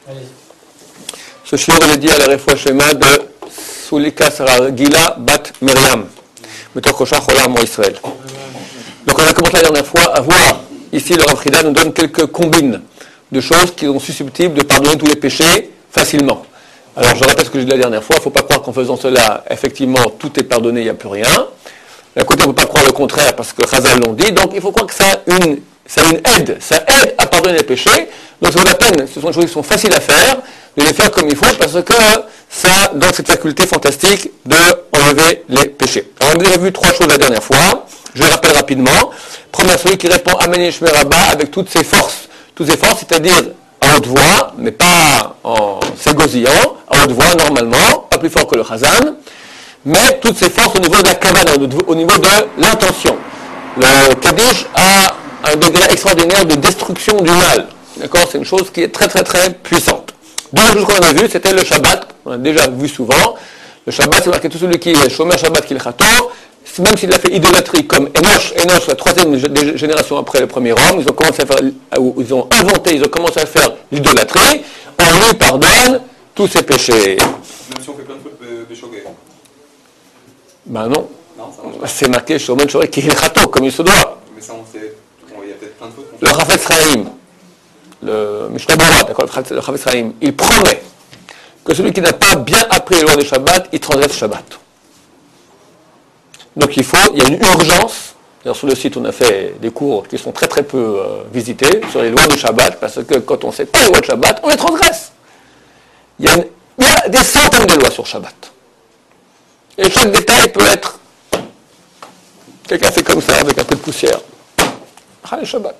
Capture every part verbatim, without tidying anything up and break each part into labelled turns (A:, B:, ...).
A: Allez.
B: Ce shiur est dédié à la Refoua Shema de Sulika Sarah Gila Bat Miriam, Metor Koshach Olam Israël. Donc on a commencé la dernière fois à voir, ici le Rav Frida nous donne quelques combines de choses qui sont susceptibles de pardonner tous les péchés facilement. Alors je répète ce que j'ai dit la dernière fois, il ne faut pas croire qu'en faisant cela, effectivement, tout est pardonné, il n'y a plus rien. D'un côté, on ne peut pas croire le contraire parce que Chazal l'ont dit, donc il faut croire que ça a une, ça a une aide, ça aide à pardonner les péchés. Donc ça vaut la peine, ce sont des choses qui sont faciles à faire, de les faire comme il faut parce que ça donne cette faculté fantastique de enlever les péchés. Alors on a déjà vu trois choses la dernière fois, je les rappelle rapidement. Première, celui qui répond Amen Yishmer Rabba avec toutes ses forces, toutes ses forces, c'est-à-dire à haute voix, mais pas en s'égosillant, à haute voix normalement, pas plus fort que le Chazan, mais toutes ses forces au niveau de la kavana, au niveau de l'intention. Le Kaddish a un degré extraordinaire de destruction du mal. D'accord, c'est une chose qui est très très très puissante. Deux choses qu'on a vu, c'était le Shabbat, on a déjà vu souvent. Le Shabbat, c'est marqué tout celui qui est Shomer Shabbat qui est Chato, même s'il a fait idolâtrie comme Enoch, Enoch, la troisième génération après le premier homme, ils ont commencé à faire, ils ont inventé, ils ont commencé à faire l'idolâtrie, on lui pardonne tous ses péchés.
C: Même si on fait plein de fautes de Shogeg.
B: Ben non.
C: Non, ça marche pas.
B: C'est marqué Shomer Shabbat qui est Chato, comme il se doit.
C: Mais ça, on sait. Il y a peut-être plein de fautes.
B: Le Chafetz Chaim, le Mishnah Berurah, d'accord, le Chafetz Chaim, il promet que celui qui n'a pas bien appris les lois du Shabbat, il transgresse Shabbat. Donc il faut, il y a une urgence. D'ailleurs sur le site on a fait des cours qui sont très très peu euh, visités sur les lois du Shabbat, parce que quand on sait pas les lois de Shabbat, on les transgresse. Il y a, une, il y a des centaines de lois sur Shabbat. Et chaque détail peut être, quelqu'un fait comme ça avec un peu de poussière. Ah, le Shabbat.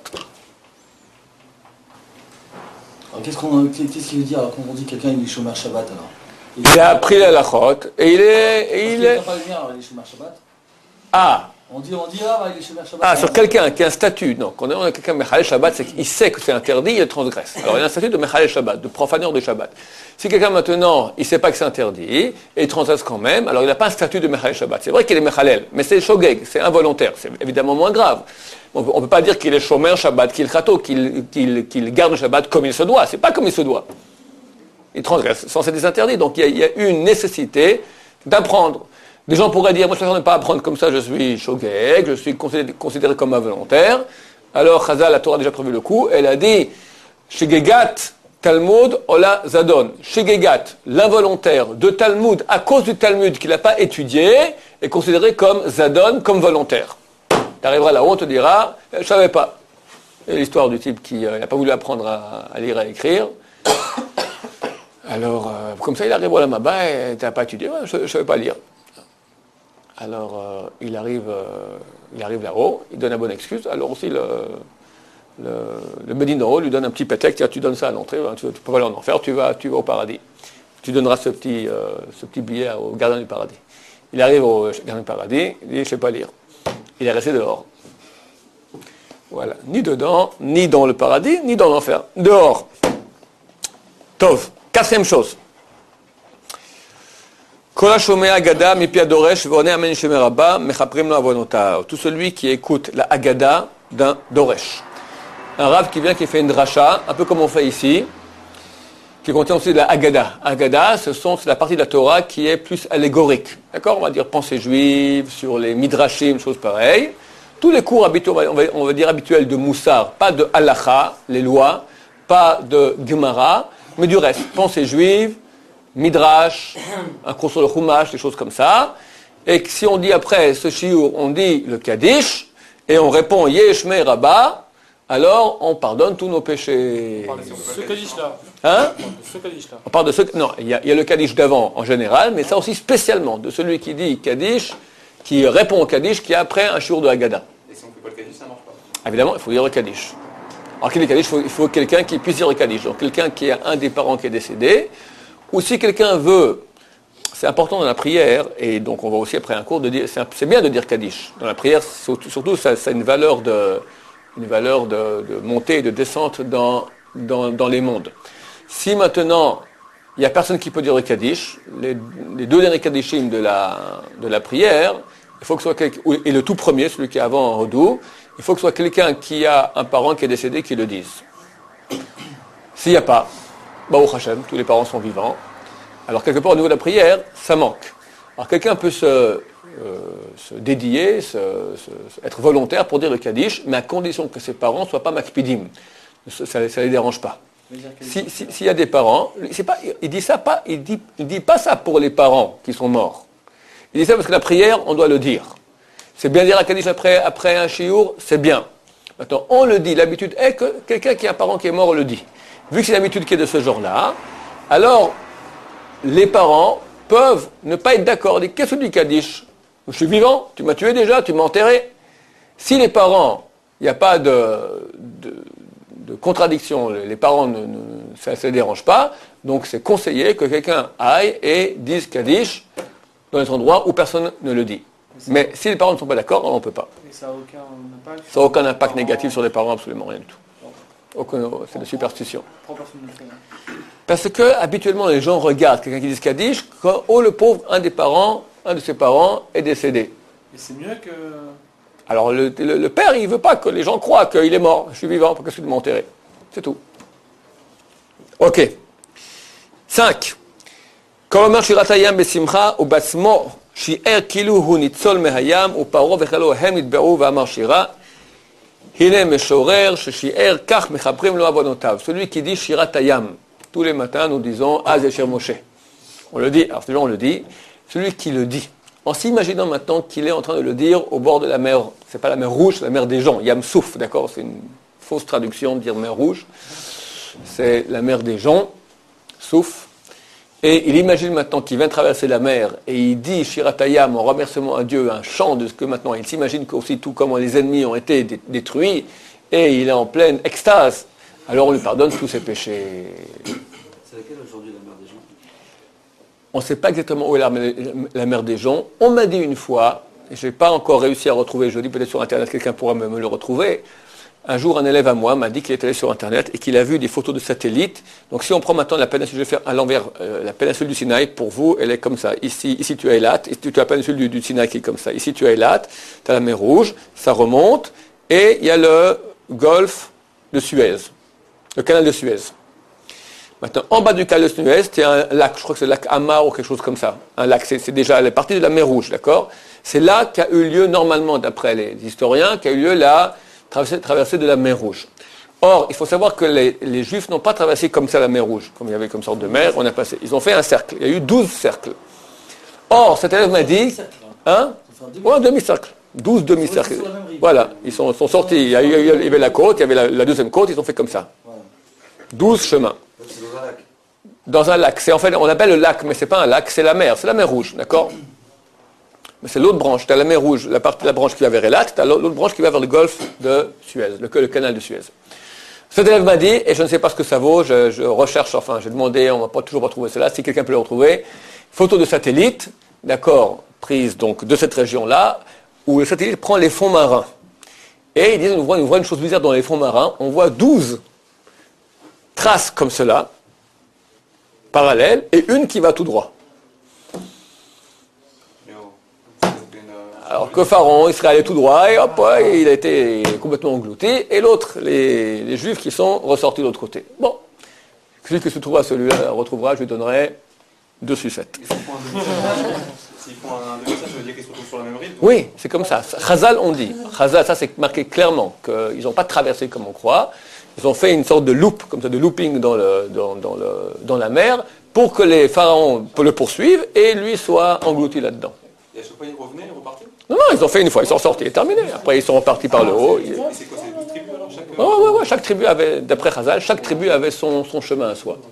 A: Alors qu'est-ce, qu'on, qu'est-ce qu'il veut dire alors quand on dit quelqu'un il est chômeur Shabbat alors
B: Il, il a appris la lachot et il est... Et il est...
A: pas le bien alors il est chômeur Shabbat.
B: Ah
A: On dit, on dit ah bah, il est chômeur Shabbat.
B: Ah, sur quelqu'un qui a un statut, non, quand on a quelqu'un Mechalel Shabbat, c'est qu'il sait que c'est interdit, il le transgresse. Alors il y a un statut de Mechalel Shabbat, de profaneur de Shabbat. Si quelqu'un maintenant, il ne sait pas que c'est interdit, et il transgresse quand même, alors il n'a pas un statut de Mechalel Shabbat. C'est vrai qu'il est Mechalel, mais c'est Shogeg, c'est involontaire, c'est évidemment moins grave. On ne peut pas dire qu'il est Shomer Shabbat, qu'il est Chato, qu'il, qu'il, qu'il garde le Shabbat comme il se doit. C'est pas comme il se doit. Il transgresse sans être interdit. Donc il y, a, il y a une nécessité d'apprendre. Des gens pourraient dire, moi je préfère ne pas apprendre comme ça, je suis Shogeg, je suis considéré, considéré comme involontaire. Alors Chazal, la Torah a déjà prévu le coup, elle a dit, Shegegat Talmud Ola Zadon. Shegegat, l'involontaire de Talmud, à cause du Talmud qu'il n'a pas étudié, est considéré comme Zadon, comme volontaire. Tu arriveras là-haut, on te dira, je ne savais pas. Et l'histoire du type qui euh, n'a pas voulu apprendre à, à lire et à écrire. Alors, euh, comme ça, il arrive au Lamaba et tu n'as pas étudié, ouais, je ne savais pas lire. Alors, euh, il, arrive, euh, il arrive là-haut, il donne la bonne excuse. Alors aussi, le, le, le Bedin d'en haut lui donne un petit pétec, tiens, tu donnes ça à l'entrée, hein, tu ne peux pas aller en enfer, tu vas, tu vas au paradis. Tu donneras ce petit, euh, ce petit billet au gardien du paradis. Il arrive au gardien du paradis, il dit, je ne sais pas lire. Il est resté dehors. Voilà. Ni dedans, ni dans le paradis, ni dans l'enfer. Dehors. Tov. Quatrième chose. Tout celui qui écoute la Haggadah d'un Doresh. Un Rav qui vient, qui fait une dracha, un peu comme on fait ici, qui contient aussi de la Haggadah. Haggadah, ce sont, c'est la partie de la Torah qui est plus allégorique. D'accord? On va dire pensée juive, sur les midrashim, choses pareilles. Tous les cours habituels, on va, on va dire habituels de Moussar, pas de Halacha, les lois, pas de Gemara, mais du reste. Pensée juive, midrash, un cours sur le Chumash, des choses comme ça. Et si on dit après ce shiur, on dit le Kaddish, et on répond Yeshme Rabba, alors on pardonne tous nos péchés.
D: On parle de ce Kaddish-là.
B: Hein?
D: Ce Kaddish-là.
B: On parle de ce... Non, il y, a, il y a le Kaddish d'avant en général, mais ça aussi spécialement, de celui qui dit Kaddish, qui répond au Kaddish, qui a après un shiur de Haggadah.
C: Et si on ne fait pas le Kaddish, ça ne marche pas.
B: Évidemment, il faut dire le Kaddish. Alors qu'il est Kaddish, il faut, il faut quelqu'un qui puisse dire le Kaddish. Donc quelqu'un qui a un des parents qui est décédé, ou si quelqu'un veut... C'est important dans la prière, et donc on va aussi après un cours de dire... C'est, un, c'est bien de dire Kaddish. Dans la prière, surtout, surtout ça, ça a une valeur de... une valeur de, de montée et de descente dans, dans, dans les mondes. Si maintenant, il n'y a personne qui peut dire le Kaddish, les, les deux derniers Kaddishim de la, de la prière, il faut que ce soit quelqu'un, et le tout premier, celui qui est avant en Hodou, il faut que ce soit quelqu'un qui a un parent qui est décédé qui le dise. S'il n'y a pas, Baruch Hashem, tous les parents sont vivants. Alors quelque part au niveau de la prière, ça manque. Alors quelqu'un peut se, euh, se dédier, se, se, être volontaire pour dire le Kaddish, mais à condition que ses parents ne soient pas makpidim. Ça ne les dérange pas. S'il si, si y a des parents, c'est pas, il dit ça pas, il dit, il dit pas ça pour les parents qui sont morts. Il dit ça parce que la prière, on doit le dire. C'est bien dire un Kaddish après, après un shiur, c'est bien. Maintenant, on le dit. L'habitude est que quelqu'un qui a un parent qui est mort le dit. Vu que c'est l'habitude qui est de ce genre-là, alors les parents peuvent ne pas être d'accord. Ils disent, qu'est-ce que tu dis, Kaddish? Je suis vivant, tu m'as tué déjà, tu m'as enterré. Si les parents, il n'y a pas de, de, de contradiction, les parents, ne, ne, ça ne les dérange pas, donc c'est conseillé que quelqu'un aille et dise Kaddish dans des endroits où personne ne le dit. Mais si les parents ne sont pas d'accord, on ne peut pas.
D: Et ça n'a aucun impact
B: Ça n'a aucun impact négatif sur les parents, absolument rien du tout. Aucun, c'est de superstition. Parce que habituellement les gens regardent quelqu'un qui dit Kaddish quand oh le pauvre, un des parents, un de ses parents est décédé.
D: Et c'est mieux que.
B: Alors le, le, le père il veut pas que les gens croient qu'il est mort. Je suis vivant, pourquoi est-ce que tu m'as enterré? C'est tout. Ok. cinq. Quand Omer Shiratayam Besimcha ou Batsmo Shi'er Kilu Hu Nitzol Mehayam ou Paro Vechalo Hem Itbe'u V'Amar Shira Hine Meshorer Shi'er Kach Mechabrim Lo Avonotav. Celui qui dit Shiratayam. Tous les matins, nous disons Az Yasher Moshe. On le dit, alors celui-là on le dit, celui qui le dit. En s'imaginant maintenant qu'il est en train de le dire au bord de la mer, c'est pas la mer Rouge, c'est la mer des gens, Yam Souf, d'accord? C'est une fausse traduction de dire mer Rouge. C'est la mer des gens, Souf. Et il imagine maintenant qu'il vient traverser la mer et il dit Shiratayam en remerciement à Dieu, un chant de ce que maintenant il s'imagine qu'aussi tout comment les ennemis ont été détruits et il est en pleine extase. Alors on lui pardonne tous ses péchés.
A: C'est laquelle aujourd'hui la mer des gens?
B: On ne sait pas exactement où est la, la mer des gens. On m'a dit une fois, et je n'ai pas encore réussi à retrouver, je dis peut-être sur Internet, quelqu'un pourra me, me le retrouver. Un jour, un élève à moi m'a dit qu'il est allé sur Internet et qu'il a vu des photos de satellites. Donc si on prend maintenant la péninsule, je vais faire à l'envers, euh, la péninsule du Sinaï, pour vous, elle est comme ça. Ici, ici tu as Eilat, ici tu as la péninsule du, du Sinaï qui est comme ça. Ici tu as Eilat, tu as la mer Rouge, ça remonte, et il y a le golfe de Suez. Le canal de Suez. Maintenant, en bas du canal de Suez, c'est un lac, je crois que c'est le lac Hamar ou quelque chose comme ça. Un lac, c'est, c'est déjà la partie de la mer Rouge, d'accord? C'est là qu'a eu lieu, normalement, d'après les historiens, qu'a eu lieu la traversée, traversée de la mer Rouge. Or, il faut savoir que les, les Juifs n'ont pas traversé comme ça la mer Rouge, comme il y avait comme sorte de mer, on a passé. Ils ont fait un cercle. Il y a eu douze cercles. Or, cet élève m'a dit, hein? Ouais, un demi-cercle. douze demi-cercles. Voilà, ils sont, sont sortis. Il y, a, il y avait la côte, il y avait la, la deuxième côte, ils ont fait comme ça. douze chemins.
A: C'est dans un lac.
B: Dans un lac. C'est, en fait, on appelle le lac, mais ce n'est pas un lac, c'est la mer. C'est la mer Rouge, d'accord? Mais c'est l'autre branche. Tu as la mer Rouge, la, partie, la branche qui va vers Eilat, tu as l'autre branche qui va vers le golfe de Suez, le, le canal de Suez. Cet élève m'a dit, et je ne sais pas ce que ça vaut, je, je recherche, enfin, j'ai demandé, on ne va pas toujours pas trouver cela, si quelqu'un peut le retrouver. Photo de satellite, d'accord, prise donc de cette région-là, où le satellite prend les fonds marins. Et ils disent, on voit, on voit une chose bizarre dans les fonds marins, on voit douze traces comme cela, parallèles, et une qui va tout droit. Alors que Pharaon, il serait allé tout droit, et hop, ouais, il a été complètement englouti, et l'autre, les, les Juifs qui sont ressortis de l'autre côté. Bon, celui qui se trouvera celui-là retrouvera, je lui donnerai deux sucettes.
C: S'ils font un demi-cercle, ça veut dire qu'ils se retrouvent sur la même rive?
B: Oui, c'est comme ça. Chazal, on dit. Chazal, ça c'est marqué clairement, qu'ils n'ont pas traversé comme on croit. Ils ont fait une sorte de loop, comme ça, de looping dans, le, dans, dans, le, dans la mer, pour que les pharaons le poursuivent, et lui soit englouti là-dedans.
C: Et à chaque fois, ils revenaient, ils repartaient?
B: Non, non, ils ont fait une fois, ils sont sortis, et terminé. Après, ils sont repartis par le haut.
C: Et c'est quoi, c'est deux tribus alors chaque...
B: Oh, ouais, ouais, chaque tribu avait, d'après Chazal, chaque tribu avait son, son chemin à soi.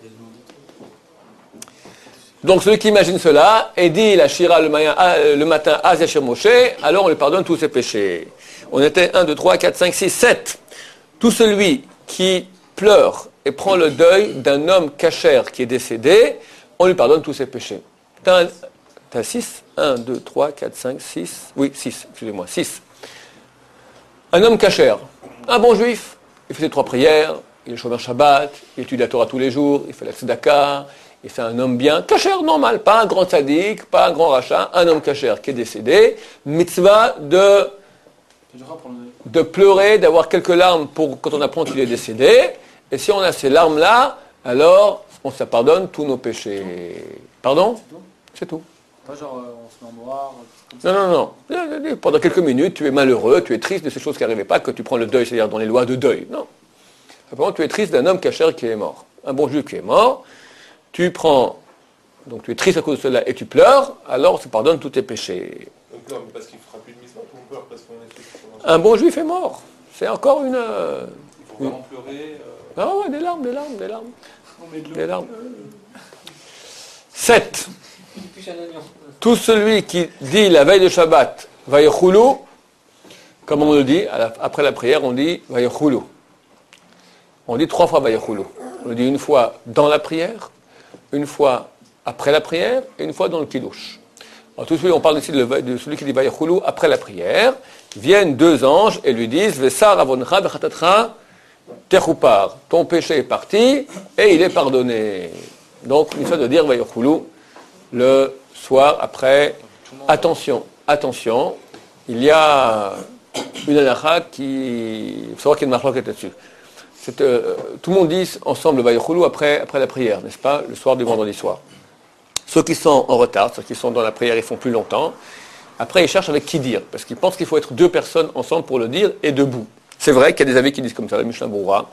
B: Donc celui qui imagine cela, et dit la Shira le, matin, le matin à Yasher Moshe, alors on lui pardonne tous ses péchés. On était un, deux, trois, quatre, cinq, six, sept. Tout celui qui pleure et prend le deuil d'un homme cachère qui est décédé, on lui pardonne tous ses péchés. T'as, t'as six? un, deux, trois, quatre, cinq, six. Oui, six, excusez-moi, six. Un homme cachère, un bon juif, il fait ses trois prières, il est chômeur Shabbat, il étudie la Torah tous les jours, il fait la tzedaka. Et c'est un homme bien, cachère normal, pas un grand tzaddik, pas un grand rachat, un homme cachère qui est décédé, mitzvah de, de pleurer, d'avoir quelques larmes pour quand on apprend qu'il est décédé, et si on a ces larmes-là, alors on se pardonne tous nos péchés. Pardon?
D: C'est tout.
B: C'est tout.
D: Pas genre euh, on se met en noir, comme ça.
B: Non, non, non. Pendant quelques minutes, tu es malheureux, tu es triste de ces choses qui n'arrivaient pas, que tu prends le deuil, c'est-à-dire dans les lois de deuil. Non. Simplement, tu es triste d'un homme cachère qui est mort. Un bon juif qui est mort, tu prends, donc tu es triste à cause de cela et tu pleures, alors on se pardonne tous tes péchés.
C: On pleure parce qu'il ne fera plus de mitzvot ou on pleure parce qu'on est triste?
B: Un bon juif est mort. C'est encore une... euh,
C: Il faut vraiment pleurer. euh,
B: Ah ouais, des larmes, des larmes, des larmes.
D: On met de l'eau.
B: Des larmes. sept.
E: Une puce à l'oignon.
B: Tout celui qui dit la veille de Shabbat, Vayechoulou, comme on le dit, à la- après la prière, on dit Vayechoulou. On dit trois fois Vayechoulou. On le dit une fois dans la prière, une fois après la prière, et une fois dans le Kiddush. Alors, tout celui, on parle ici de, le- de celui qui dit Vayechoulou après la prière, viennent deux anges et lui disent Vesar avoncha vechatatra techupar. Ton péché est parti et il est pardonné. Donc, il faut de dire Vayechoulou le soir après. Attention, attention, il y a une halakha qui. Il faut savoir qu'il y a une marloquette là-dessus. C'est, euh, tout le monde dit ensemble Vayechoulou après, après la prière, n'est-ce pas, le soir du vendredi soir. Ceux qui sont en retard, ceux qui sont dans la prière, ils font plus longtemps. Après, ils cherchent avec qui dire, parce qu'ils pensent qu'il faut être deux personnes ensemble pour le dire et debout. C'est vrai qu'il y a des avis qui disent comme ça, le Mishnah Berurah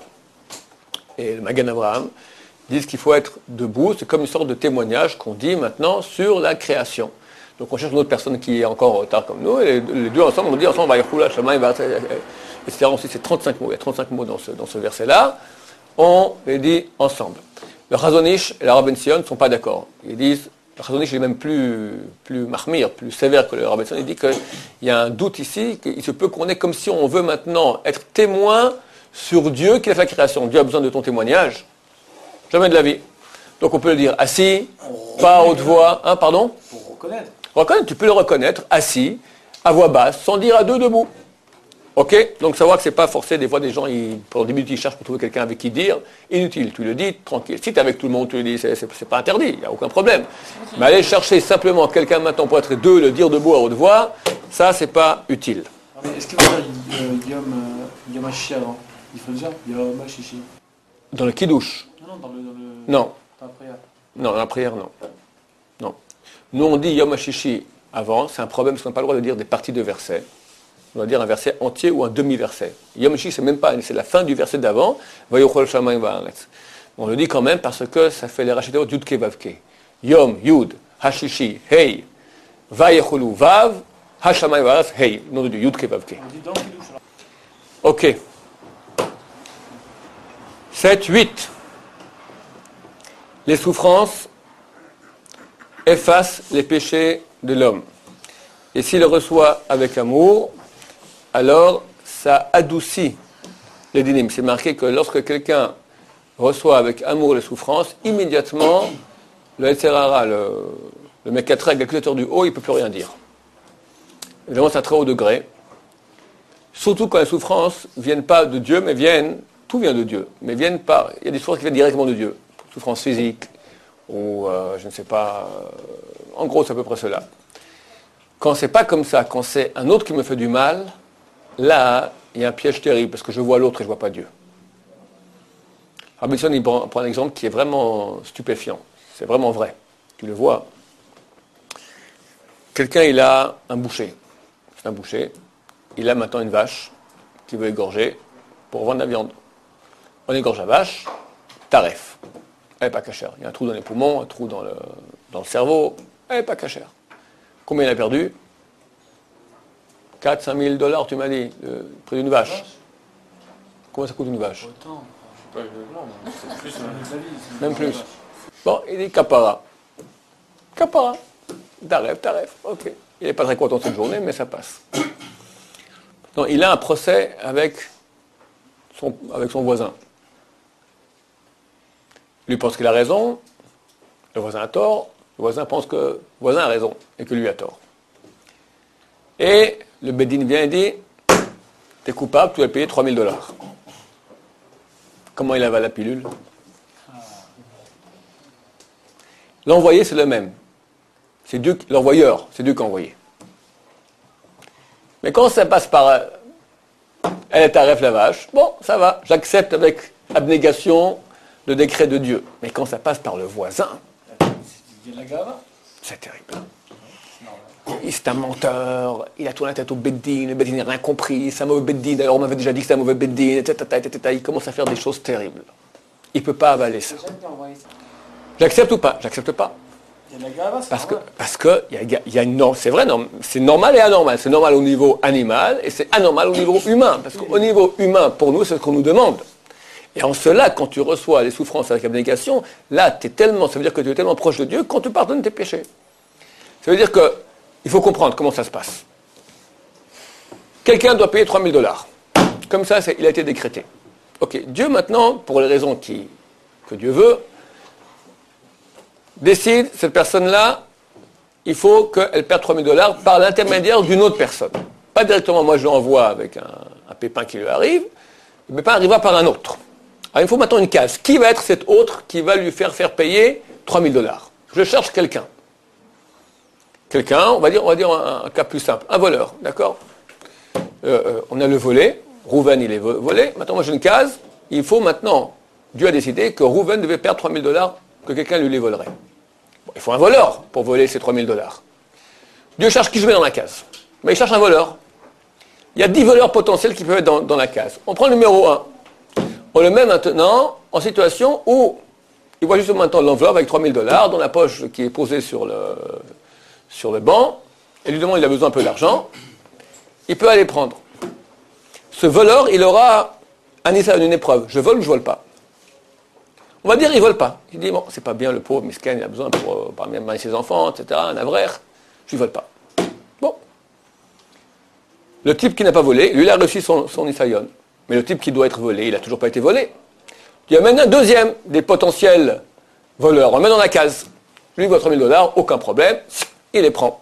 B: et le Magen Avraham disent qu'il faut être debout, c'est comme une sorte de témoignage qu'on dit maintenant sur la création. Donc on cherche une autre personne qui est encore en retard comme nous, et les deux ensemble, on dit ensemble, Vayechoulou, Shamayim, et cetera. Ensuite, c'est trente-cinq mots, il y a trente-cinq mots dans ce, dans ce verset-là, on les dit ensemble. Le Chazon Ish et le Rav Ben Sion ne sont pas d'accord. Ils disent, le Chazon Ish est même plus, plus mahmir, plus sévère que le Rav Ben Sion, il dit qu'il y a un doute ici, qu'il se peut qu'on ait comme si on veut maintenant être témoin sur Dieu qui a fait la création. Dieu a besoin de ton témoignage. Jamais de la vie. Donc on peut le dire assis, pas à haute voix, hein, pardon?
D: Pour reconnaître.
B: Reconnaître, tu peux le reconnaître assis, à voix basse, sans dire à deux debout. Ok? Donc savoir que c'est pas forcé, des fois des gens, ils, pendant dix minutes, ils cherchent pour trouver quelqu'un avec qui dire, inutile, tu le dis, tranquille. Si tu es avec tout le monde, tu le dis, c'est, c'est, c'est pas interdit, il n'y a aucun problème. Mais aller chercher simplement quelqu'un maintenant pour être deux, le dire debout à haute voix, ça c'est pas utile.
D: Ah, mais est-ce qu'il faut dire euh, Yom, euh, Yom HaShishi avant? Il faut le dire Yom HaShishi.
B: Dans le kiddush?
D: Non, non, dans le. Dans le
B: Non.
D: Dans la prière.
B: Non, dans la prière, non. Non. Nous, on dit Yom HaShishi avant, c'est un problème parce qu'on n'a pas le droit de dire des parties de versets. On doit dire un verset entier ou un demi-verset. Yom HaShishi, c'est même pas, c'est la fin du verset d'avant. Vayochol Shamayim Va'aretz. On le dit quand même parce que ça fait les rachitot Yud Ke Vav Ke. Yom, Yud, HaShishi, Hey, Vayecholu Vav, Hashamayim Va'aretz, Hey. Nom de Dieu, Yud Ke Vav Ke.
D: On dit dans le Kiddush. alors.
B: Ok. sept, huit. Les souffrances effacent les péchés de l'homme. Et s'il le reçoit avec amour, alors ça adoucit les dynimes. C'est marqué que lorsque quelqu'un reçoit avec amour les souffrances, immédiatement, le Yetzer Hara, le, le Mekatreg, l'accusateur du haut, il ne peut plus rien dire. Évidemment, c'est un très haut degré. Surtout quand les souffrances ne viennent pas de Dieu, mais viennent, tout vient de Dieu, mais viennent par, il y a des souffrances qui viennent directement de Dieu. Souffrances physiques, ou euh, je ne sais pas, euh, en gros c'est à peu près cela. Quand c'est pas comme ça, quand c'est un autre qui me fait du mal, là, il y a un piège terrible, parce que je vois l'autre et je ne vois pas Dieu. Robinson, il prend, prend un exemple qui est vraiment stupéfiant. C'est vraiment vrai. Tu le vois. Quelqu'un, il a un boucher. C'est un boucher. Il a maintenant une vache qu'il veut égorger pour vendre la viande. On égorge la vache, taref. Elle n'est pas cachère. Il y a un trou dans les poumons, un trou dans le, dans le cerveau. Elle n'est pas cachère. Combien il a perdu? quatre à cinq mille dollars, tu m'as dit, le prix d'une vache. Combien ça coûte une vache?
D: Autant.
C: Pas exactement, mais c'est plus.
D: C'est
C: euh,
D: la vie, c'est-
B: Même plus. Bon, il dit capara. Capara. Taref, taref. Ok. Il n'est pas très content cette journée, mais ça passe. Non, il a un procès avec son, avec son voisin. Lui pense qu'il a raison, le voisin a tort, le voisin pense que le voisin a raison et que lui a tort. Et le Bédine vient et dit, t'es coupable, tu vas payer trois mille dollars. Comment il avale la pilule? L'envoyé, c'est le même. C'est Dieu, l'envoyeur, c'est Dieu qui a envoyé. Mais quand ça passe par... euh, elle est taref la vache, bon, ça va, j'accepte avec abnégation le décret de Dieu. Mais quand ça passe par le voisin,
A: Il y a de la gava.
B: c'est terrible. Il c'est un menteur, il a tourné la tête au beddin, le beddin n'a rien compris, c'est un mauvais beddin, d'ailleurs on m'avait déjà dit que c'est un mauvais beddin, et cetera, et cetera. Il commence à faire des choses terribles. Il ne peut pas avaler ça. J'accepte ou pas? J'accepte pas.
A: Il y a de la gava, c'est
B: Parce que,
A: normal.
B: parce que il y a, il y a une norme, c'est vrai, non, c'est normal et anormal. C'est normal au niveau animal et c'est anormal au niveau humain. Parce qu'au niveau humain, pour nous, c'est ce qu'on nous demande. Et en cela, quand tu reçois les souffrances avec abnégation, là, t'es tellement, ça veut dire que tu es tellement proche de Dieu qu'on te pardonne tes péchés. Ça veut dire que il faut comprendre comment ça se passe. Quelqu'un doit payer trois mille dollars. Comme ça, c'est, il a été décrété. Ok, Dieu maintenant, pour les raisons qui, que Dieu veut, décide, cette personne-là, il faut qu'elle perde trois mille dollars par l'intermédiaire d'une autre personne. Pas directement, moi je l'envoie avec un, un pépin qui lui arrive, le pépin arrivera par un autre. Alors il faut maintenant une case. Qui va être cet autre qui va lui faire faire payer trois mille dollars? Je cherche quelqu'un. Quelqu'un, on va dire, on va dire un, un cas plus simple, un voleur, d'accord euh, euh, On a le volé, Rouven il est vo- volé, maintenant moi j'ai une case, il faut maintenant, Dieu a décidé que Rouven devait perdre trois mille dollars, que quelqu'un lui les volerait. Bon, il faut un voleur pour voler ces trois mille dollars. Dieu cherche qui je mets dans la case. Mais il cherche un voleur. Il y a dix voleurs potentiels qui peuvent être dans, dans la case. On prend le numéro un. On le met maintenant en situation où il voit juste maintenant l'enveloppe avec trois mille dollars dans la poche qui est posée sur le, sur le banc, et lui demande il a besoin un peu d'argent. Il peut aller prendre. Ce voleur, il aura un issa, une épreuve. Je vole ou je vole pas? On va dire il vole pas. Il dit bon, c'est pas bien le pauvre miskin, il a besoin pour euh, parmi ses enfants, et cetera, un avraire. Je ne vole pas. Bon. Le type qui n'a pas volé, lui, il a reçu son, son isayon. Mais le type qui doit être volé, il n'a toujours pas été volé. Il y a maintenant un deuxième des potentiels voleurs. On le met dans la case. Lui, il voit trois mille dollars, aucun problème. Il les prend.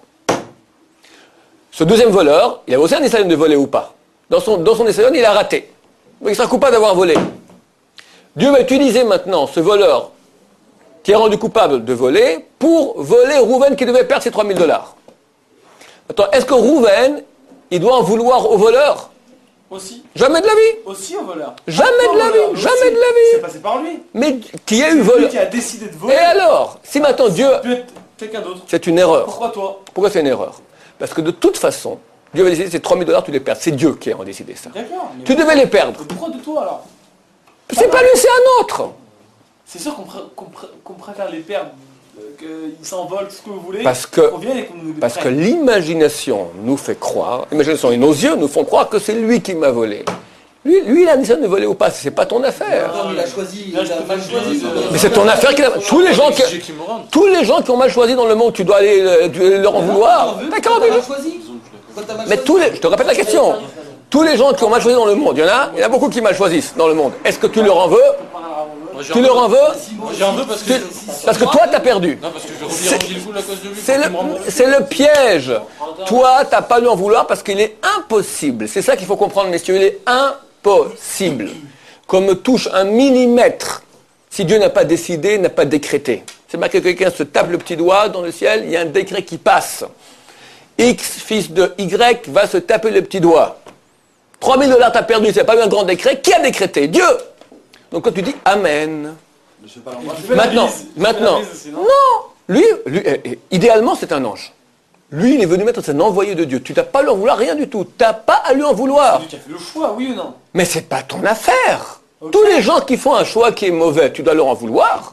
B: Ce deuxième voleur, il a aussi un isayon de voler ou pas. Dans son, dans son isayon, il a raté. Donc il sera coupable d'avoir volé. Dieu va utiliser maintenant ce voleur qui est rendu coupable de voler pour voler Rouven qui devait perdre ses trois mille dollars. Attends, est-ce que Rouven, il doit en vouloir au voleur?
A: Aussi.
B: Jamais de la vie.
A: Aussi au voleur.
B: Jamais
A: Pas
B: de la
A: au voleur,
B: vie. Jamais
A: aussi.
B: de la
A: C'est
B: vie.
A: passé par lui.
B: Mais qui a
A: C'est
B: eu
A: lui
B: voleur?
A: qui a décidé de
B: Et
A: voler.
B: alors? Si maintenant Dieu...
A: Ça peut être quelqu'un d'autre.
B: C'est une erreur.
A: Pourquoi toi?
B: Pourquoi c'est une erreur? Parce que de toute façon, Dieu va décider ces trois mille dollars, tu les perds. C'est Dieu qui a décidé ça.
A: D'accord. mais
B: Tu devais les perdre.
A: Pourquoi de toi alors?
B: C'est pas lui, c'est un autre.
A: C'est sûr qu'on pr- qu'on pr- qu'on préfère les perdre, euh, qu'ils s'envolent, tout ce que vous voulez,
B: Parce que-
A: qu'on vienne et qu'on nous les
B: Parce que
A: prenne.
B: l'imagination nous fait croire, l'imagination et nos yeux nous font croire que c'est lui qui m'a volé. Lui, lui il a décidé de voler ou pas, c'est pas ton affaire.
A: Non,
E: il a choisi,
A: Là,
E: il
A: je
E: a
A: peux
E: mal
A: pas
E: choisi.
A: dire,
E: son-
A: euh,
B: Mais c'est ton affaire qu'il a... Tous les gens qui...
C: qui me rendent.
B: Tous les gens qui ont mal choisi dans le monde, tu dois aller euh, tu- leur en vouloir. T'as qu'à en
E: T'as
B: vouloir.
E: mal choisi. Pourquoi t'as mal
B: Mais
E: choisi
B: tous les... Je te répète la question. Tous les gens qui ont mal choisi dans le monde, il y en a, il y en a beaucoup qui mal choisissent dans le monde. Est-ce que tu leur en veux? Tu leur en veux?
C: J'en veux parce que.
B: Tu- Parce que toi, t'as perdu.
C: Non, parce que je reviens en Gilgoul à cause de lui.
B: C'est
C: pour
B: le,
C: qu'il me rembourse.
B: c'est le piège. Toi, t'as pas lui en vouloir parce qu'il est impossible. C'est ça qu'il faut comprendre, messieurs. Il est impossible qu'on me touche un millimètre si Dieu n'a pas décidé, n'a pas décrété. C'est marqué que quelqu'un se tape le petit doigt dans le ciel, il y a un décret qui passe. X, fils de Y, va se taper le petit doigt. trois mille dollars t'as perdu, c'est pas eu un grand décret. Qui a décrété? Dieu. Donc quand tu dis Amen.
E: Je sais pas,
A: Tu
E: moi,
A: fais la
B: Maintenant,
A: bise. Tu fais
B: maintenant.
A: la bise aussi, non
B: Non, lui, lui eh, eh, idéalement, c'est un ange. Lui, il est venu mettre, c'est un envoyé de Dieu. Tu n'as pas à lui en vouloir, rien du tout. Tu n'as pas à lui en vouloir.
A: C'est lui qui a fait le choix, oui ou non?
B: Mais c'est pas ton affaire.
A: Ok.
B: Tous les gens qui font un choix qui est mauvais, tu dois leur en vouloir.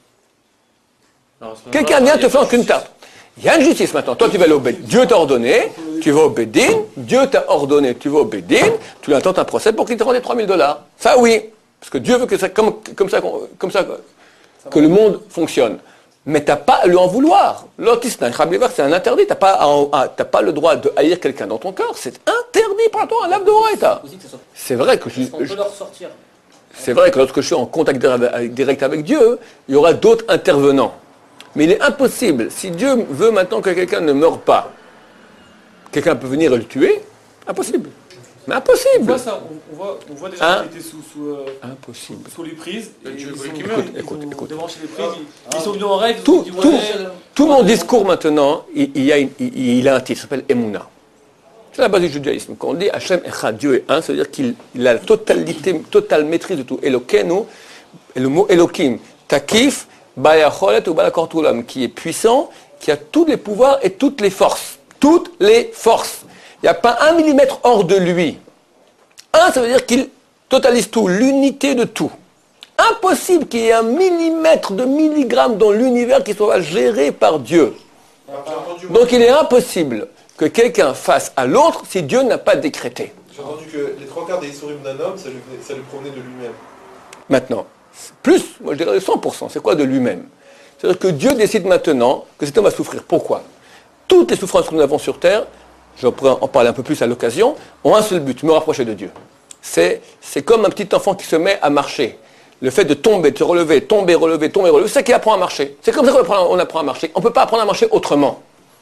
C: Alors, à ce moment-là,
B: Quelqu'un vient
C: il y
B: te
C: a
B: faire
C: pas de
B: qu'une tarte. Il y a une justice maintenant. Toi, tu vas aller au Bédin. Dieu t'a ordonné, tu vas au Bédin. Dieu t'a ordonné, tu vas au Bédin. Tu lui intentes un procès pour qu'il te rende les trois mille dollars. Ça, oui. Parce que Dieu veut que ça, comme, comme ça, comme ça, que le monde fonctionne. Mais tu n'as pas à lui en vouloir. L'autisme, c'est un interdit. Tu n'as pas, à en- à- t'as pas le droit de haïr quelqu'un dans ton cœur. C'est interdit par toi, un lave de Horaïta.
E: aussi que ça soit-
B: C'est vrai que je,
E: Est-ce qu'on
B: je-
E: peut leur sortir?
B: c'est vrai que lorsque je suis en contact direct direct avec Dieu, il y aura d'autres intervenants. Mais il est impossible, si Dieu veut maintenant que quelqu'un ne meure pas, quelqu'un peut venir et le tuer, impossible. Mais
A: On
B: impossible.
A: voit ça, on, on voit, on voit des gens
B: Hein
A: qui étaient sous, sous, euh,
B: Impossible.
A: sous les prises. Et
C: tu
A: ils
C: veux
A: sont,
C: qu'il
A: ils
C: meure
A: ont-
B: Écoute,
A: ils ont
B: écoute.
A: débranché les prises, ils, ils sont venus en rêve, ils
B: Tout,
A: ont dit,
B: tout,
A: ouais,
B: tout mon discours maintenant, il, il y a une- il- il a un titre, il s'appelle Emouna. C'est la base du judaïsme. Quand on dit Hachem Echad, Dieu est un, ça veut dire qu'il il a la totalité, totale maîtrise de tout. Elokeinu, Et le mot Elohim, Takif, Bayacholet ou Balakortulam, qui est puissant, qui a tous les pouvoirs et toutes les forces. Toutes les forces. Il n'y a pas un millimètre hors de lui. Un, ça veut dire qu'il totalise tout, l'unité de tout. Impossible qu'il y ait un millimètre de milligramme dans l'univers qui soit géré par Dieu. Donc il est impossible que quelqu'un fasse à l'autre si Dieu n'a pas décrété.
F: J'ai entendu que les trois quarts des Issourim d'un homme, ça lui, ça lui provenait de lui-même.
B: Maintenant, plus, moi je dirais cent pour cent, c'est quoi de lui-même? C'est-à-dire que Dieu décide maintenant que cet homme va souffrir. Pourquoi? Toutes les souffrances que nous avons sur terre, je pourrais en parler un peu plus à l'occasion, ont un seul but, me rapprocher de Dieu. C'est, c'est comme un petit enfant qui se met à marcher. Le fait de tomber, de se relever, tomber, relever, tomber, relever, c'est ça qui apprend à marcher. C'est comme ça qu'on apprend, on apprend à marcher. On ne peut pas apprendre à marcher autrement.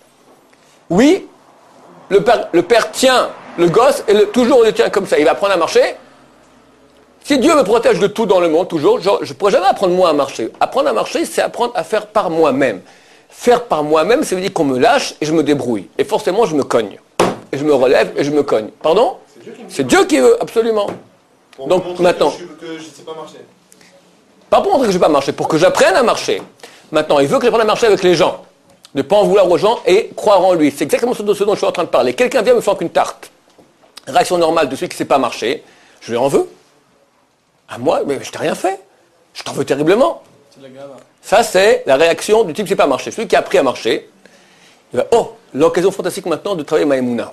B: Oui, le père, le père tient le gosse et le, toujours on le tient comme ça. Il va apprendre à marcher. Si Dieu me protège de tout dans le monde, toujours, je ne pourrai jamais apprendre moi à marcher. Apprendre à marcher, c'est apprendre à faire par moi-même. Faire par moi-même, ça veut dire qu'on me lâche et je me débrouille. Et forcément, je me cogne. Et je me relève et je me cogne. Pardon? C'est Dieu qui, c'est Dieu qui veut, absolument.
F: Pour
B: donc maintenant,
F: que je ne sais pas marcher.
B: Pas pour montrer que je ne sais pas marcher, pour que j'apprenne à marcher. Maintenant, il veut que j'apprenne à marcher avec les gens. Ne pas en vouloir aux gens et croire en lui. C'est exactement ce dont je suis en train de parler. Quelqu'un vient me faire qu'une tarte. Réaction normale de celui qui ne sait pas marcher. Je lui en veux. À moi, mais je t'ai rien fait. Je t'en veux terriblement.
A: C'est de la gave.
B: Ça, c'est la réaction du type qui ne sait pas marcher. Celui qui a appris à marcher, il va, oh, l'occasion fantastique maintenant de travailler Maïmouna.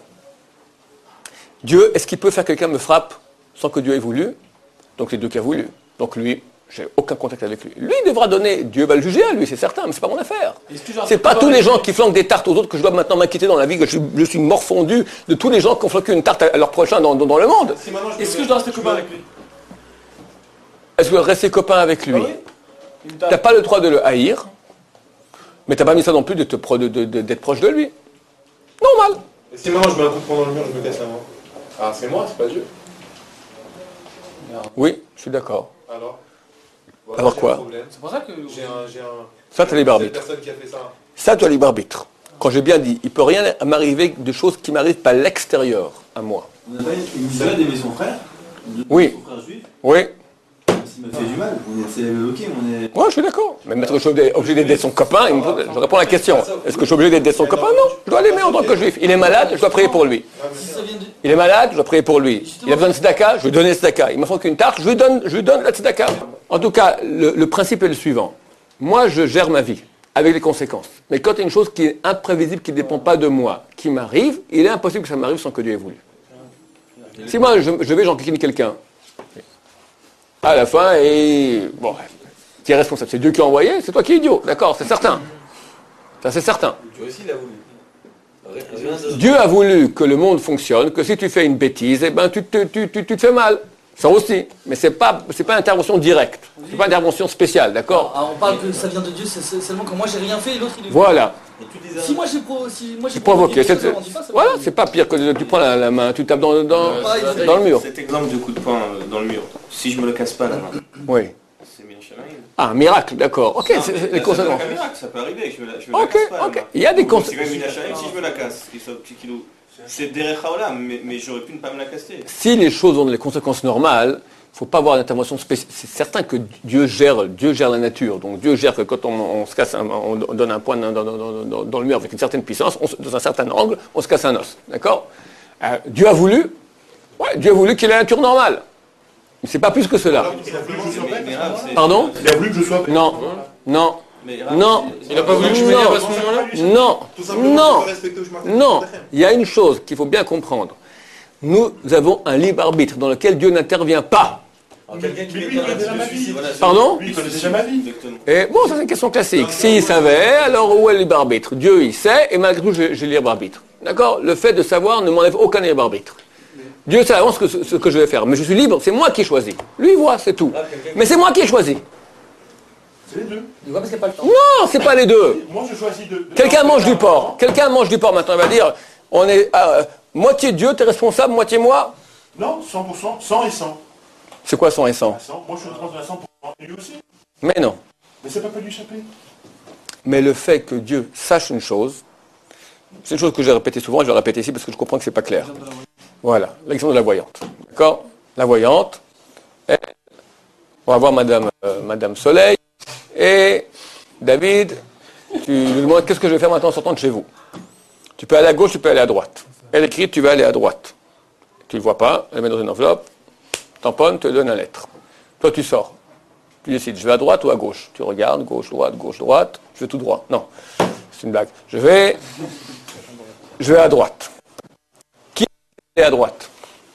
B: Dieu, est-ce qu'il peut faire que quelqu'un me frappe sans que Dieu ait voulu? Donc c'est Dieu qui a voulu. Donc lui, j'ai aucun contact avec lui. Lui devra donner, Dieu va le juger à lui, c'est certain, mais c'est pas mon affaire. C'est pas tous les gens qui flanquent des tartes aux autres que je dois maintenant m'inquiéter dans la vie, que je, je suis morfondu de tous les gens qui ont flanqué une tarte à leur prochain dans, dans, dans le monde.
F: Si maintenant,
A: Est-ce que je dois rester copain avec lui?
B: Est-ce que je dois rester copain avec lui?
A: Ah oui.
B: T'as pas le droit de le haïr, mais t'as pas mis ça non plus de te pro, de, de, de, d'être proche de lui. Normal.
F: Et si maintenant je mets un coup de poing dans le mur, je me casse la main. Ah, c'est moi, c'est pas Dieu.
B: Oui, je suis d'accord.
F: Alors bon,
B: Alors
F: j'ai
B: quoi?
F: un problème.
A: C'est pour ça que.
F: J'ai un, j'ai un...
B: Ça, tu as libre
F: Cette
B: arbitre.
F: personne qui a fait ça.
B: Ça, tu as libre arbitre. Quand j'ai bien dit, il ne peut rien m'arriver de choses qui m'arrivent pas à l'extérieur, à moi.
E: On n'a pas une misère d'aimer son frère? De
B: Oui.
E: Son frère juif?
B: Oui.
E: S'il m'a fait du mal, on est, c'est Elohim, on est...
B: Moi, je suis d'accord. Mais est-ce que je suis obligé d'aider son copain? Il me pose- Je réponds à la question. Est-ce que je suis obligé d'aider son copain? Non. Je dois l'aimer en tant que juif. Il est malade, je dois prier pour lui.
E: Si ça vient de...
B: Il est malade, je dois prier pour lui. Il a besoin de tzedaka, je lui donne le tzedaka. Il m'a fait qu'une tarte, je lui donne, je lui donne la tzedaka. En tout cas, le, le principe est le suivant. Moi, je gère ma vie, avec les conséquences. Mais quand il y a une chose qui est imprévisible, qui ne dépend pas de moi, qui m'arrive, il est impossible que ça m'arrive sans que Dieu ait voulu. Si moi, je, je vais, j'enquiquine quelqu'un, à la fin, et... Bon, qui est responsable? C'est Dieu qui a envoyé, c'est toi qui es idiot. D'accord, c'est certain. Ça, c'est certain.
C: Dieu aussi l'a voulu.
B: Dieu a voulu que le monde fonctionne, que si tu fais une bêtise, eh ben, tu, te, tu, tu, tu te fais mal. Ça aussi. Mais ce n'est pas, c'est pas une intervention directe. Ce n'est pas une intervention spéciale, d'accord?
G: Alors, on parle que ça vient de Dieu, c'est c'est seulement quand moi j'ai rien fait et l'autre il est.
B: Voilà.
G: Si moi j'ai pro, si moi j'ai
B: C'est provoqué.
G: provoqué,
B: C'est-
G: ça, on dit pas, ça
B: Voilà,
G: va.
B: c'est pas pire que de- tu prends la, la main, tu tapes dans, dans,
G: Ouais,
B: dans le mur.
C: Cet exemple de coup de poing euh, dans le mur, si je me le casse pas la main,
B: Oui.
C: c'est bien Shamaïm.
B: Ah, un miracle, d'accord. Ok,
C: Non,
B: c'est
C: mais
B: c'est
C: ça
B: les
C: peut être
B: conséquences.
C: un miracle, ça peut arriver, je me la, je me la
B: Ok,
C: casse pas la
B: ok.
C: main.
B: Il y a des
C: Donc, C'est quand
B: conséquences.
C: même une Shamaïm si je me la casse, il soit petit kilo. C'est derrière Haolam, mais, mais j'aurais pu ne pas me la casser.
B: Si les choses ont des conséquences normales, il ne faut pas avoir une intervention spéciale. C'est certain que Dieu gère, Dieu gère la nature. Donc Dieu gère que quand on, on se casse, un- on donne un point dans, dans- dans- dans- dans le mur avec une certaine puissance, on se- dans un certain angle, on se casse un os. D'accord? Euh, Dieu a voulu, ouais, Dieu a voulu qu'il ait la nature normale. Mais c'est pas plus que cela.
F: Il a voulu que je sois bête.
C: Mais Rav, c'est-
B: Pardon?
F: Il a voulu que je sois bête.
B: Non, non,
C: mais Rav,
B: non.
C: c'est-
H: Il n'a pas voulu que je m'énerve à ce moment-là?
B: non,
F: Tout simplement,
B: non,
F: je peux respecter où je marche.
B: non. Il y a une chose qu'il faut bien comprendre. Nous avons un libre arbitre dans lequel Dieu n'intervient pas.
C: Alors, quelqu'un qui
F: Mais lui,
C: met
F: il
C: un
F: connaît déjà ma
C: suicide,
F: vie.
C: voilà, c'est-
B: Pardon?
F: Lui, il connaît déjà ma vie.
C: Exactement.
B: Et bon, ça c'est une question classique. S'il savait, alors où est le libre arbitre? Dieu, il sait, et malgré tout, j'ai j'ai le libre arbitre. D'accord? Le fait de savoir ne m'enlève aucun libre arbitre. Dieu sait avant ce que, ce que je vais faire. Mais je suis libre, c'est moi qui ai choisi. Lui, il voit, c'est tout.
C: Là, quelqu'un qui-
B: Mais c'est moi qui ai choisi.
F: C'est les deux.
G: Il voit parce qu'il n'y a pas le temps.
B: Non, c'est pas les deux.
F: Moi, je choisis de. de-
B: Quelqu'un mange du porc. Quelqu'un mange du porc maintenant. Il va dire, on est euh, moitié Dieu, t'es responsable, moitié moi.
F: Non, cent pour cent, cent et cent.
B: C'est quoi son et cent?
F: cent. Moi, je suis trente à cent pour cent. Et lui aussi.
B: Mais non.
F: Mais ça peut pas lui échapper.
B: Mais le fait que Dieu sache une chose, c'est une chose que j'ai répétée souvent, et je vais la répéter ici parce que je comprends que c'est pas clair. Voilà, l'exemple de la voyante. D'accord? La voyante, elle, On va voir Madame, euh, Madame Soleil. Et David, tu lui demandes qu'est-ce que je vais faire maintenant en sortant de chez vous. Tu peux aller à gauche, tu peux aller à droite. Elle écrit, tu vas aller à droite. Tu ne le vois pas, elle met dans une enveloppe, tamponne, te donne la lettre. Toi, tu sors. Tu décides, je vais à droite ou à gauche. Tu regardes, gauche, droite, gauche, droite. Je vais tout droit. Non, c'est une blague. Je vais, je vais à droite. Qui est à droite?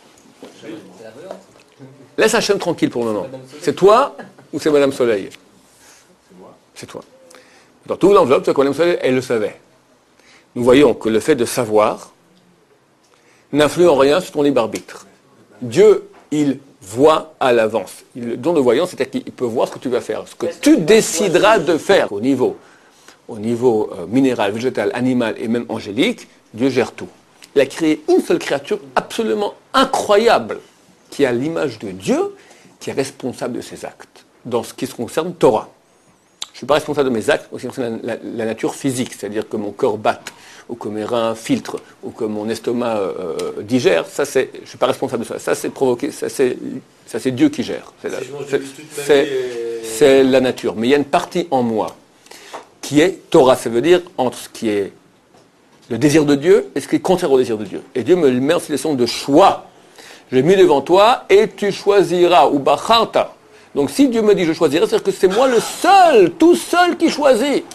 B: Laisse Hachem tranquille pour le moment. C'est toi ou c'est Madame Soleil? C'est toi. Dans toute l'enveloppe, tu vois que Madame Soleil, elle le savait. Nous voyons que le fait de savoir n'influe en rien sur ton libre arbitre. Dieu, il voit à l'avance. Le don de voyance, c'est-à-dire qu'il peut voir ce que tu vas faire, ce que tu décideras de faire. Au niveau, au niveau euh, minéral, végétal, animal et même angélique, Dieu gère tout. Il a créé une seule créature absolument incroyable, qui a l'image de Dieu, qui est responsable de ses actes, dans ce qui se concerne Torah. Je ne suis pas responsable de mes actes, aussi la, la, la nature physique, c'est-à-dire que mon corps batte, ou que mes reins filtrent, ou que mon estomac euh, digère, ça c'est, je ne suis pas responsable de ça. Ça c'est provoqué, ça c'est, ça c'est Dieu qui gère. C'est la, c'est, c'est, c'est la nature. Mais il y a une partie en moi qui est Torah, ça veut dire entre ce qui est le désir de Dieu et ce qui est contraire au désir de Dieu. Et Dieu me met en situation de choix. Je l'ai mis devant toi et tu choisiras, ou bacharta. Donc si Dieu me dit je choisirai, c'est-à-dire que c'est moi le seul, tout seul qui choisit.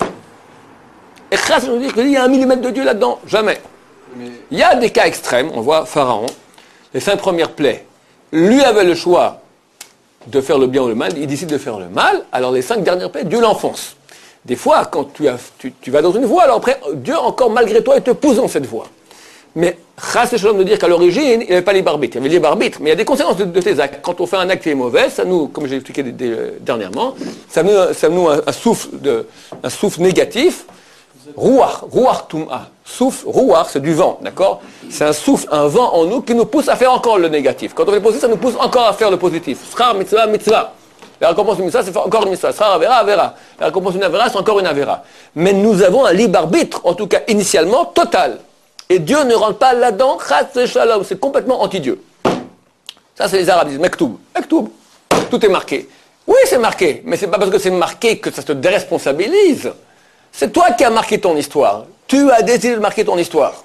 B: Et grâce, je veux dire qu'il y a un millimètre de Dieu là-dedans. Jamais. Mais... Il y a des cas extrêmes. On voit Pharaon, les cinq premières plaies. Lui avait le choix de faire le bien ou le mal. Il décide de faire le mal. Alors les cinq dernières plaies, Dieu l'enfonce. Des fois, quand tu, as, tu, tu vas dans une voie, alors après, Dieu encore malgré toi, il te pousse dans cette voie. Mais grâce à de dire qu'à l'origine, il n'y avait pas libre arbitre. Il y avait libre arbitre, mais il y a des conséquences de, de tes actes. Quand on fait un acte qui est mauvais, ça nous, comme j'ai expliqué des, des, dernièrement, ça nous, ça nous un, un souffle de, un souffle négatif. Rouar, rouar tum'a. Souffle, rouar, c'est du vent, d'accord? C'est un souffle, un vent en nous qui nous pousse à faire encore le négatif. Quand on fait le positif, ça nous pousse encore à faire le positif. Schar, mitzvah, mitzvah. La récompense d'une mitzvah, c'est encore une mitzvah. Schar, avera, avera. La récompense d'une avera, c'est encore une avera. Mais nous avons un libre arbitre, en tout cas initialement, total. Et Dieu ne rentre pas là-dedans, chas shalom, c'est complètement anti-Dieu. Ça, c'est les Arabes, ils disent mektoub. Mektoub. Tout est marqué. Oui, c'est marqué, mais c'est pas parce que c'est marqué que ça te déresponsabilise. C'est toi qui as marqué ton histoire. Tu as décidé de marquer ton histoire.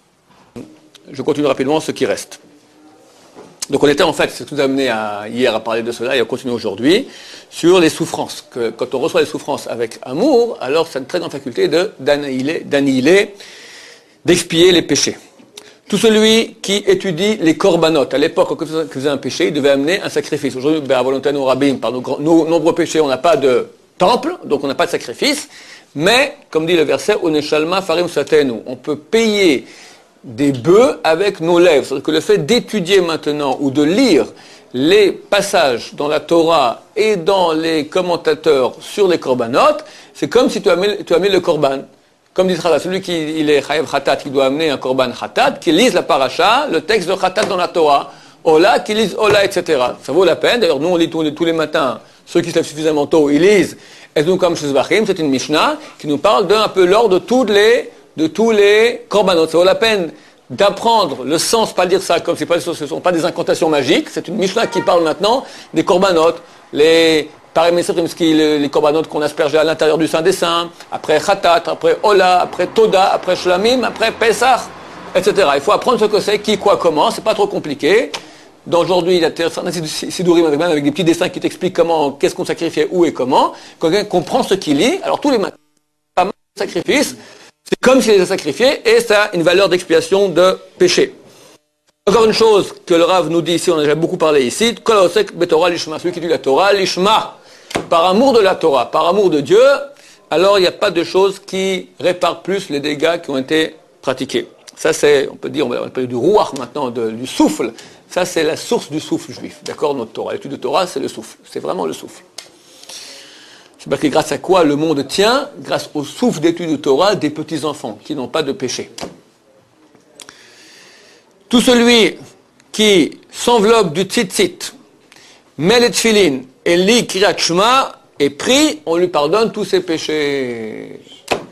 B: Je continue rapidement ce qui reste. Donc on était en fait, c'est tout amené à, hier à parler de cela et on continue aujourd'hui, sur les souffrances. Que, quand on reçoit les souffrances avec amour, alors c'est une très grande faculté de, d'annihiler, d'annihiler, d'expier les péchés. Tout celui qui étudie les corbanotes, à l'époque, quand on faisait un péché, il devait amener un sacrifice. Aujourd'hui, ben, à volonté nos rabbins, par nos, nos nombreux péchés, on n'a pas de temple, donc on n'a pas de sacrifice. Mais, comme dit le verset, Oneshalma farim satenu, on peut payer des bœufs avec nos lèvres. C'est-à-dire que le fait d'étudier maintenant ou de lire les passages dans la Torah et dans les commentateurs sur les corbanotes, c'est comme si tu as mis, tu as mis le korban. Comme dit Israël, celui qui il est chayav khatat, qui doit amener un korban khatat, qui lise la paracha, le texte de khatat dans la Torah, Ola, qui lise Ola, et cetera. Ça vaut la peine. D'ailleurs, nous, on lit tous les, tous les matins, ceux qui se lèvent suffisamment tôt, ils lisent Et nous, comme Shizbachim, c'est une Mishnah qui nous parle d'un peu l'ordre de toutes les, de tous les korbanot. Ça vaut la peine d'apprendre le sens, pas dire ça comme si ce ne sont pas des incantations magiques. C'est une Mishnah qui parle maintenant des korbanot, les les, les korbanot qu'on aspergeait à l'intérieur du Saint des Saints, après Khatat, après Ola, après Toda, après Shlamim, après Pesach, et cetera. Il faut apprendre ce que c'est, qui, quoi, comment, c'est pas trop compliqué. D'aujourd'hui, il y a certains sidourim avec, avec des petits dessins qui t'expliquent comment, qu'est-ce qu'on sacrifiait, où et comment. Quand quelqu'un comprend ce qu'il lit, alors tous les matins, pas mal de sacrifices, c'est comme s'il les a sacrifiés, et ça a une valeur d'expiation de péché. Encore une chose que le Rav nous dit ici, on a déjà beaucoup parlé ici, Kol Osek Betorah Lishma, celui qui dit la Torah, Lishma, par amour de la Torah, par amour de Dieu, alors il n'y a pas de chose qui répare plus les dégâts qui ont été pratiqués. Ça c'est, on peut dire, on va parler du rouach maintenant, de, du souffle. Ça c'est la source du souffle juif, d'accord, notre Torah. L'étude de Torah, c'est le souffle, c'est vraiment le souffle. C'est parce que grâce à quoi le monde tient, grâce au souffle d'étude de Torah des petits-enfants qui n'ont pas de péché. Tout celui qui s'enveloppe du tzitzit, met les tfilin et lit Kriyat Shema et prie, on lui pardonne tous ses péchés.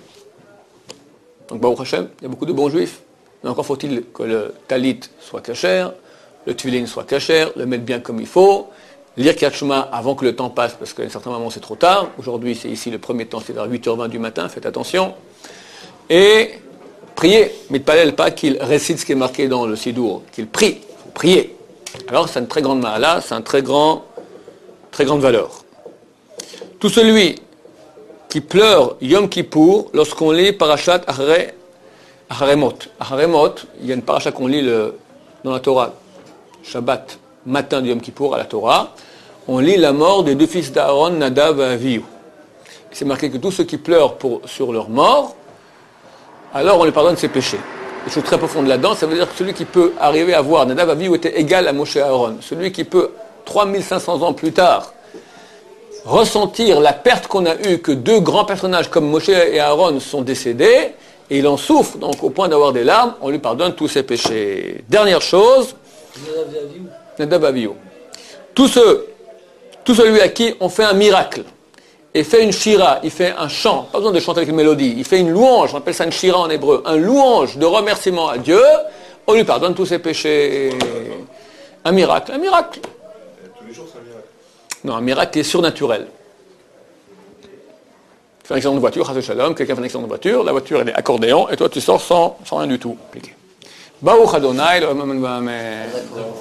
B: Donc, Baruch Hashem, il y a beaucoup de bons juifs. Mais encore faut-il que le talit soit kasher, le tfilin soit kasher, le mettre bien comme il faut, lire Kriyat Shema avant que le temps passe, parce qu'à un certain moment c'est trop tard. Aujourd'hui, c'est ici le premier temps, c'est vers huit heures vingt du matin, faites attention. Et prier, mais ne pas qu'il récite ce qui est marqué dans le Sidour, qu'il prie, il faut prier. Alors c'est une très grande ma'ala, c'est une très, grand, très grande valeur. Tout celui qui pleure Yom Kippour lorsqu'on lit Parashat Acharemot. Acharemot, il y a une parasha qu'on lit le, dans la Torah, Shabbat, matin de Yom Kippour à la Torah, on lit la mort des deux fils d'Aaron, Nadav et Avihu. C'est marqué que tous ceux qui pleurent pour, sur leur mort, alors on lui pardonne ses péchés. Des choses très profondes là-dedans, ça veut dire que celui qui peut arriver à voir, Nadav et Avihu était égal à Moshe et Aaron. Celui qui peut, trois mille cinq cents ans plus tard, ressentir la perte qu'on a eue, que deux grands personnages comme Moshe et Aaron sont décédés, et il en souffre, donc au point d'avoir des larmes, on lui pardonne tous ses péchés. Dernière chose, Nadav et Avihu. Tous ceux, tout celui à qui on fait un miracle, et fait une shira, il fait un chant, pas besoin de chanter avec une mélodie, il fait une louange, on appelle ça une shira en hébreu, un louange de remerciement à Dieu, on lui pardonne tous ses péchés. Un miracle, un miracle.
F: Tous les jours, c'est un miracle.
B: Non, un miracle qui est surnaturel. Tu fais un accident de voiture, Chas Shalom, quelqu'un fait un accident de voiture, la voiture elle est accordéon, et toi tu sors sans, sans rien du tout. Baruch Adonai, le